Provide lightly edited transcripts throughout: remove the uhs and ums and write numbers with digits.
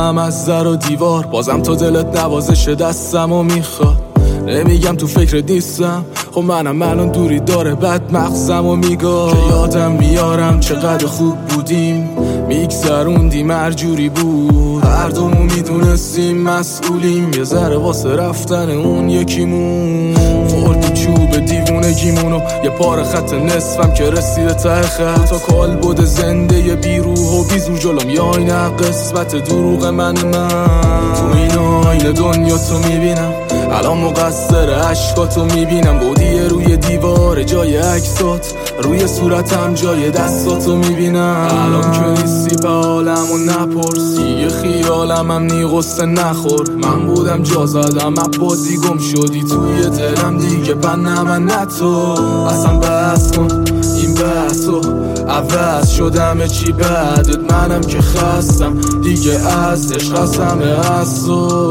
هم از در و دیوار، بازم تو دلت نوازش دستم و میخواد. نمیگم تو فکر نیستم، خب منم الان دوری داره بد مغزم و میگم که یادم میارم چقدر خوب بودیم، میگذروندیم هر جوری بود، هر دومو میدونستیم مسئولیم، یه ذره واسه رفتن اون یکیمون خوردی چوب دیوونگیمونو، یه پاره خط نصفم که رسیده ته خط، تا کال بود زنده ی بیروح و بیزور جلوم یا اینه قسمت دروغ من تو این آینه دنیا تو میبینم، الان مقصر عشقاتو میبینم، بودی روی دیوار جای عکسات، روی صورتم جای دستاتو میبینم. الان که نیستی به حالمو نپرسی، یه خیالم هم نی غصه نخور، من بودم جا زدم بازی گم شدی توی دلم دیگه بنه من نه تو. اصلا بحث کن این بحثو، عوض شدم چی بعدت، منم که خستم دیگه از عشق از همه از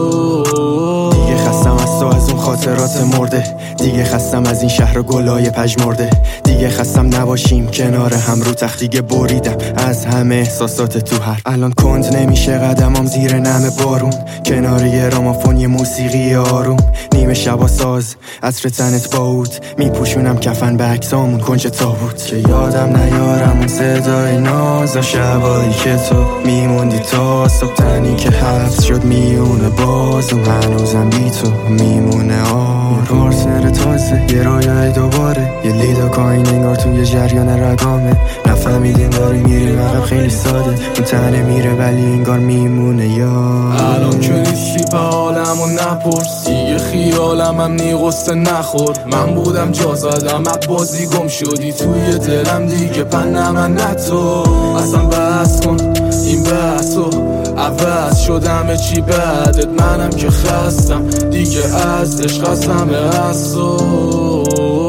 تو، دیگه خستم از تو، از اون خاطرات مرده، دیگه خستم از این شهر گلای پژمرده، دیگه خستم نباشیم کنار هم رو تخت، دیگه بریدم از همه احساسات تو هر الان کند نمیشه قدمم زیر نم بارون، کنار یه رامافون یه موسیقی آروم، نیمه شبا ساز عطر تنت باود، میپوشونم کفن به عکسامون کنج تابوت، که یادم نیارم اون صدای ناز و شبایی که تو میموندی تا صبح، تنی که حفظ شد میونه باز و هنوزم بی تو میمونه یه پارتنر تازه، یه رویای دوباره، یه لیدا کاین انگار توی جریان رگامه، نفهمیدیم داری میریم عقب خیلی ساده، اون تنه میره ولی انگار میمونه الان که نیستی به حالمو نپرسی، یه خیالم هم نی غصه نخور، من بودم جا زدم بازی گم شدی توی دلم دیگه بنه من نه تو. اصلا بحث کن این بحثو، عوض شدم چی بعدت، منم که خستم دیگه از عشق از همه از تو.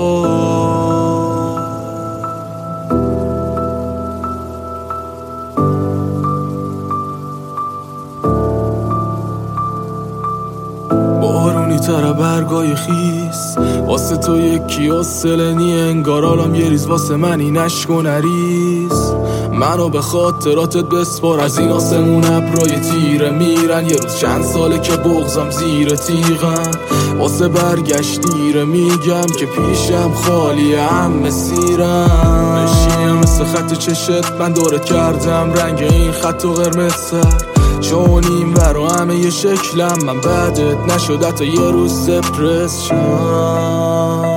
بارونی تر برگای خیس، واسه تو یکی حوصله نی، انگار آلام یه ریز واسه منی نشک و نریز، منو به خاطراتت بسپار، از این آسمون ابرای تیره میرن، یه روز چند ساله که بغضم زیر تیغم، واسه برگشت دیره، میگم که پیشم خالیه هم مسیرم، نشیم مثل خط چشت من دورت کردم، رنگ این خط و قرمز سر، چون این ورا همه یه شکلم، من بعدت نشد حتی یه روز دپرس شم.